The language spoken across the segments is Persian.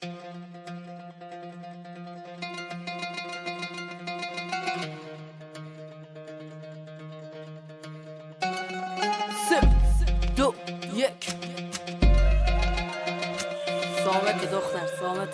دو یک سامت دختر سامت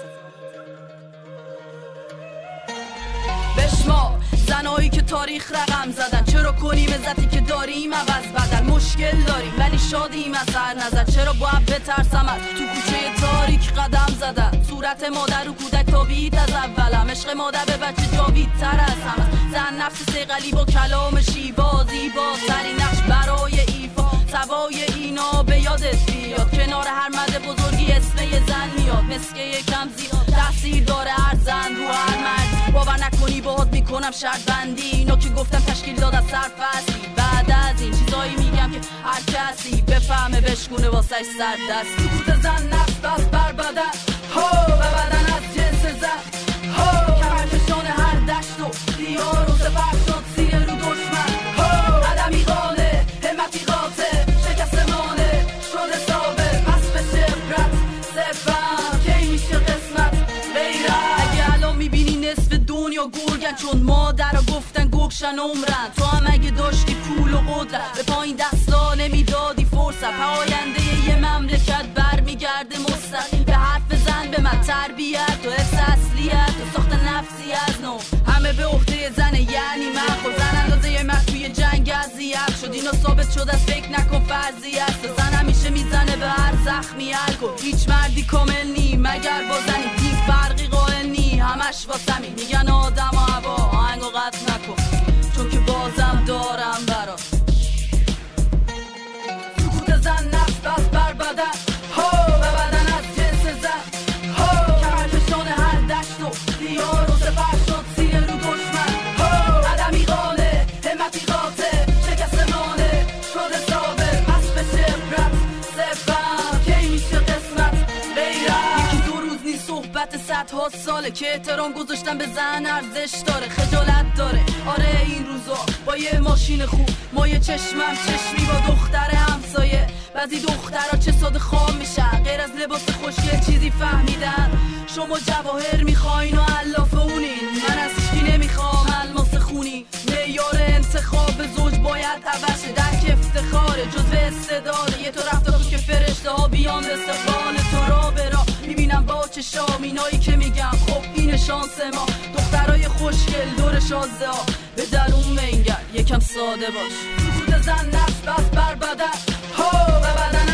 بشما زنایی که تاریخ رقم زدن چرا کنیم عزتی که داریم عوض بدل مشکل داریم ولی شادیم از هر نظر چرا باید بترسم از تو کوچه تاریک قدم زدن صورت مادر و کودک تابید از اولم عشق مادر به بچه جاوید تر از همه زن نفس سیغلی با کلام شیوا زیباترین نقش برای ایفا سوای اینا به یادت بیاد کنار هر مرد بزرگی اسم یه زن میاد مسکه یکم زیاد تاثیر داره هر زن رو هر مرد باور نکنی باهات میکنم شرط بندی اینو که گفتم تشکیل داد از سرفصلی بعد از این چیزایی میگم که هر کسی بفهمه بشکونه واسه سر دست سکوت زن نفس بس بر بدن و بدن از جنس زن کمرکشان هر دشت و دیار و سپر شد سیر رو دشمن قدمی قانه همتی قاطع شکست مانه شده ثابت پس بشه عبرت صرفم کی میشه قسمت غیرت اگه الان میبینی نصف دنیا گرگن چون مادر رو گفتن گکشن عمرن تو هم اگه داشتی پول و قدرت به پایین دستا نمیدادی فرصت پاینده یه مملکت برمیگرده مستقیم به حرف زن به من تربیت و حس اصلیت و ساخت نفسی از نو همه به عهده زنه یعنی من خود زن اندازه یه مرد توی جنگ اذیت شد اینو ثابت شد از فکر نکن فرضی است زن همیشه میزنه به هر زخمی الکل هیچ مردی کامل نی مگر با زنی این فرقی قائل نی همش واسمی میگن آدم و هوا آهنگو قطع نکن چون که بازم دارم برات سکوت زن نفس بس بر بدن و بدن از جنس زن کمرکشان هر دشت و دیار و سپر شد سیر رو دشمن قدمی قانه همتی قاطع شکست مانه شده ثابت پس بشه عبرت صرفم کی میشه قسمت غیرت یکی دو روز نیست صحبت صدها ساله که احترام گذاشتن به زن ارزش داره خجالت داره آره این روزا با یه ماشین خوب ما یه چشمم چشمی با دختر همسایه بعضی دخترها چه ساده خام میشن غیر از لباس خوشگل چیزی فهمیدن شما جواهر میخواین و علاف اونین من از هیچکی نمیخوام الماس خونی معیار انتخاب زوج باید عوض شه درک افتخاره جزو استعداده یه تو رفته بود که فرشته ها بیان استقبال تو را برا میبینم با چشام اینایی که میگم خب این شانس ما دخترای خوشگل دور شازده ها به درون منگر یکم ساده باش سکوت زن نفس بس بر بدن و بدن